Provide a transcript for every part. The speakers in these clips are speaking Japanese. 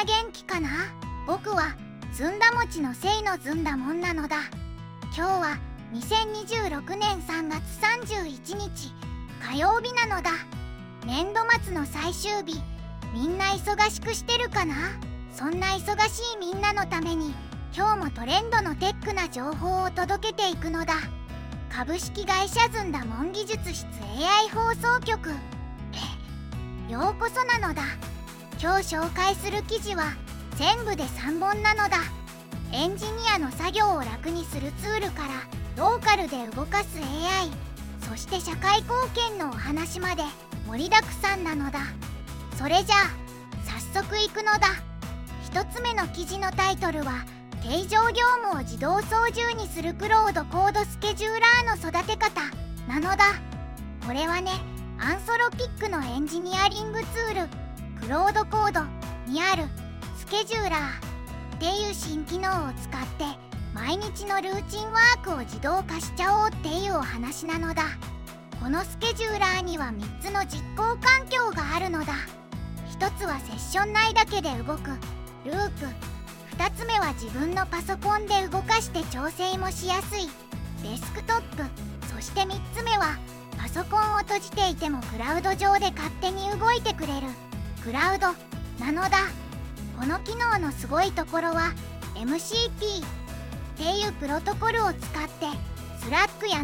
な元気かな。僕はずんだ餅のせいのずんだもんなのだ。今日は2026年3月31日火曜日なのだ。年度末の最終日、みんな忙しくしてるかな。そんな忙しいみんなのために今日もトレンドのテックな情報を届けていくのだ。株式会社ずんだもん技術室 AI 放送局へようこそなのだ。今日紹介する記事は全部で3本なのだ。エンジニアの作業を楽にするツールからローカルで動かす AI、 そして社会貢献のお話まで盛りだくさんなのだ。それじゃあ早速いくのだ。1つ目の記事のタイトルは定常業務を自動操縦にするクロードコードスケジューラーの育て方なのだ。これはね、アンソロピックのエンジニアリングツールクロードコードにあるスケジューラーっていう新機能を使って毎日のルーチンワークを自動化しちゃおうっていうお話なのだ。このスケジューラーには3つの実行環境があるのだ。1つはセッション内だけで動くループ、2つ目は自分のパソコンで動かして調整もしやすいデスクトップ、そして3つ目はパソコンを閉じていてもクラウド上で勝手に動いてくれるクラウドなのだ。この機能のすごいところは MCP っていうプロトコルを使ってSlack や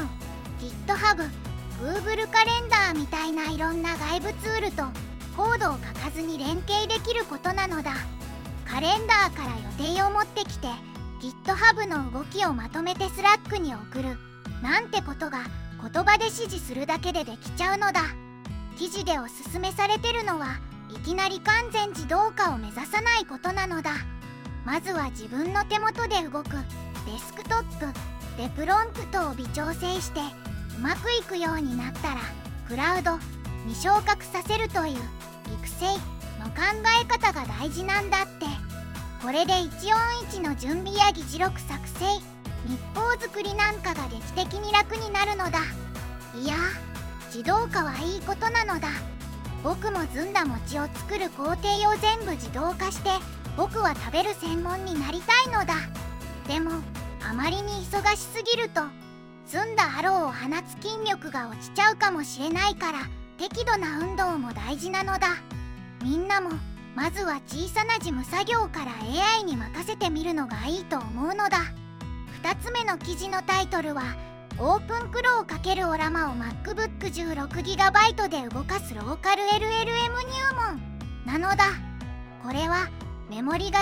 Notion、GitHub、Google カレンダーみたいないろんな外部ツールとコードを書かずに連携できることなのだ。カレンダーから予定を持ってきて GitHub の動きをまとめて Slack に送るなんてことが言葉で指示するだけでできちゃうのだ。記事でおすすめされてるのはいきなり完全自動化を目指さないことなのだ。まずは自分の手元で動くデスクトップでプロンプトを微調整してうまくいくようになったらクラウドに昇格させるという育成の考え方が大事なんだって。これで141の準備や議事録作成、日報作りなんかが劇的に楽になるのだ。いや自動化はいいことなのだ。僕もずんだ餅を作る工程を全部自動化して僕は食べる専門になりたいのだ。でもあまりに忙しすぎるとずんだアローを放つ筋力が落ちちゃうかもしれないから適度な運動も大事なのだ。みんなもまずは小さな事務作業から AI に任せてみるのがいいと思うのだ。2つ目の記事のタイトルはオープンクロー×オラマを MacBook16GB で動かすローカル LLM 入門なのだ。これはメモリが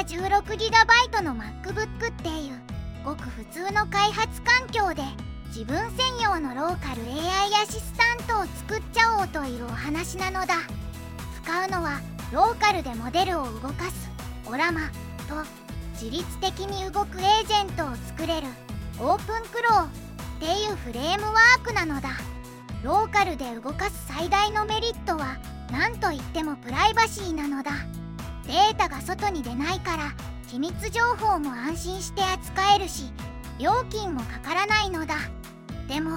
16GB の MacBook っていうごく普通の開発環境で自分専用のローカル AI アシスタントを作っちゃおうというお話なのだ。使うのはローカルでモデルを動かすオラマと自律的に動くエージェントを作れるオープンクローっていうフレームワークなのだ。ローカルで動かす最大のメリットは何といってもプライバシーなのだ。データが外に出ないから機密情報も安心して扱えるし料金もかからないのだ。でも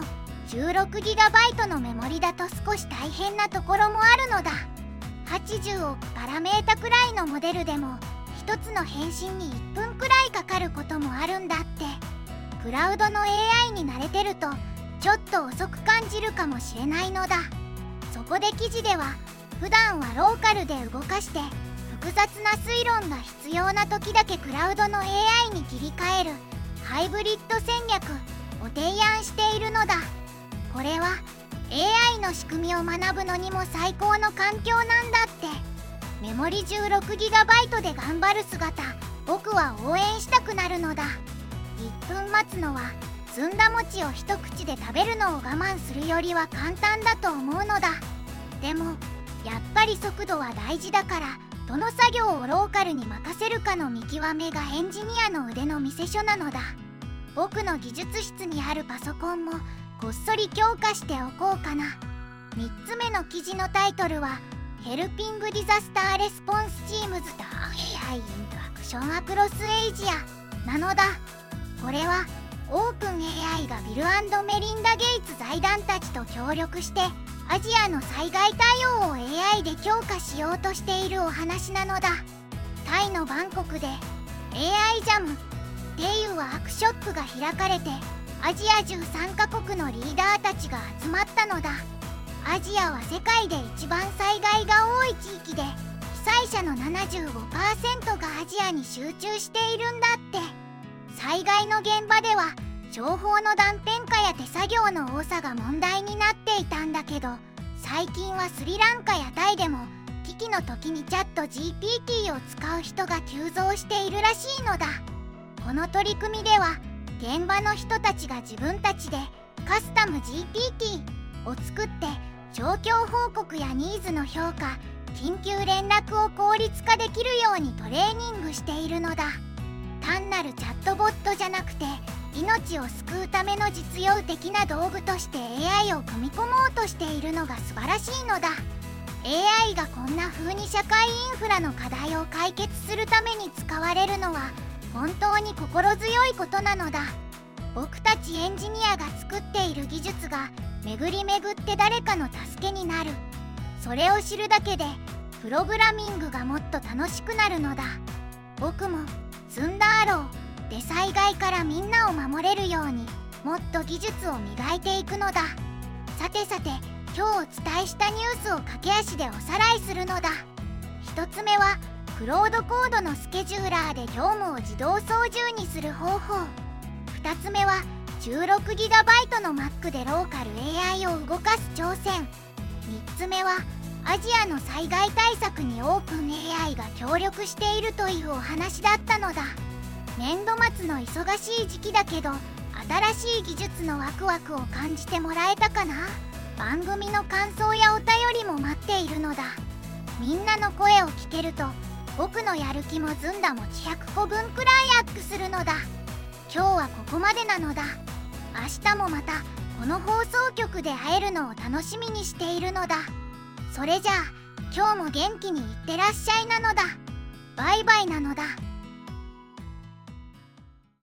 16GB のメモリだと少し大変なところもあるのだ。80億パラメータくらいのモデルでも一つの返信に1分くらいかかることもあるんだって。クラウドの AI に慣れてるとちょっと遅く感じるかもしれないのだ。そこで記事では普段はローカルで動かして複雑な推論が必要な時だけクラウドの AI に切り替えるハイブリッド戦略を提案しているのだ。これは AI の仕組みを学ぶのにも最高の環境なんだって。メモリ 16GB で頑張る姿僕は応援したくなるのだ。1分待つのはずんだ餅を一口で食べるのを我慢するよりは簡単だと思うのだ。でもやっぱり速度は大事だからどの作業をローカルに任せるかの見極めがエンジニアの腕の見せ所なのだ。僕の技術室にあるパソコンもこっそり強化しておこうかな。3つ目の記事のタイトルはHelping Disaster Response Teams to AI Interaction Across Asiaなのだ。これはオープン AI がビル&メリンダ・ゲイツ財団たちと協力してアジアの災害対応を AI で強化しようとしているお話なのだ。 タイのバンコクで AI ジャムっていうワークショップが開かれて、アジア13カ国のリーダーたちが集まったのだ。アジアは世界で一番災害が多い地域で、被災者の 75% がアジアに集中しているんだって。災害の現場では情報の断片化や手作業の多さが問題になっていたんだけど、最近はスリランカやタイでも危機の時にチャット GPT を使う人が急増しているらしいのだ。この取り組みでは現場の人たちが自分たちでカスタム GPT を作って、状況報告やニーズの評価、緊急連絡を効率化できるようにトレーニングしているのだ。単なるチャットボットじゃなくて、命を救うための実用的な道具として AI を組み込もうとしているのが素晴らしいのだ。 AI がこんな風に社会インフラの課題を解決するために使われるのは本当に心強いことなのだ。僕たちエンジニアが作っている技術が巡り巡って誰かの助けになる。それを知るだけでプログラミングがもっと楽しくなるのだ。僕もツンダーローで災害からみんなを守れるようにもっと技術を磨いていくのだ。さてさて、今日お伝えしたニュースを駆け足でおさらいするのだ。1つ目はクロードコードのスケジューラーで業務を自動操縦にする方法。2つ目は 16GB の Mac でローカル AI を動かす挑戦。3つ目はアジアの災害対策にオープン AI が協力しているというお話だったのだ。年度末の忙しい時期だけど、新しい技術のワクワクを感じてもらえたかな。番組の感想やお便りも待っているのだ。みんなの声を聞けると僕のやる気もずんだ餅100個分くらいアップするのだ。今日はここまでなのだ。明日もまたこの放送局で会えるのを楽しみにしているのだ。それじゃあ今日も元気にいってらっしゃいなのだ。バイバイなのだ。